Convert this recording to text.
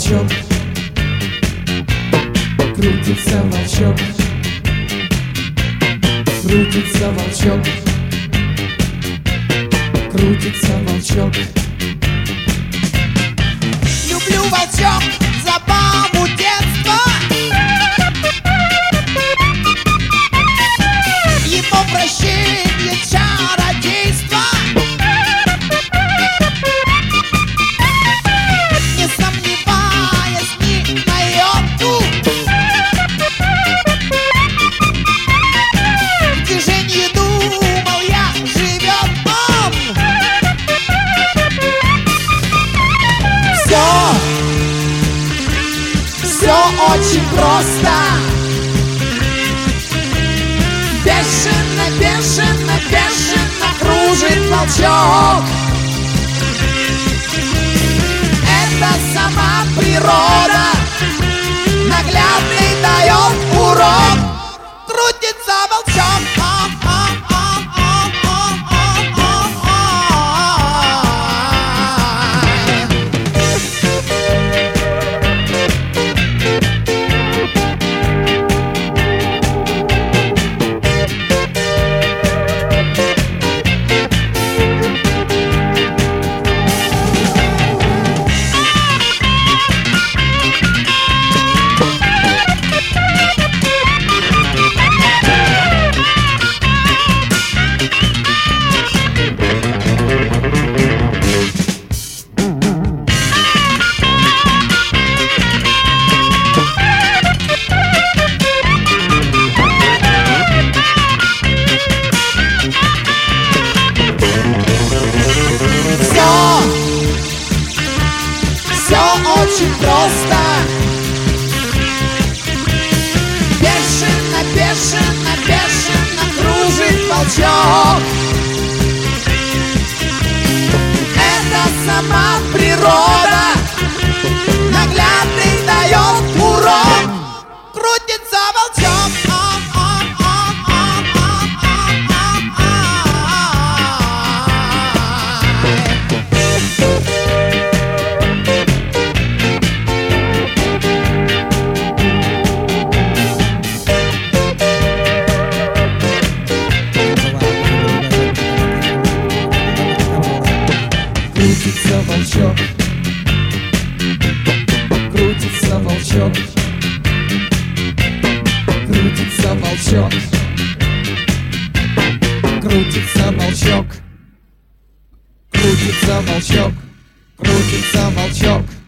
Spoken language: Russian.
волчок, крутится волчок, крутится волчок, крутится волчок. Люблю, волчок, забаву детства. Его прощение чародейства. Не сомневаясь ни на йоту, где же не думал я, живет он. Все очень просто. Бешено, бешено, бешено кружит волчок. Это сама природа наглядный дает урок. Крутится волчок. Очень просто. Бешено, бешено, бешено кружит волчок. Это сама природа наглядный дает урок. Крутится волчок. Крутится волчок, крутится волчок, крутится волчок, крутится волчок, крутится волчок, крутится волчок.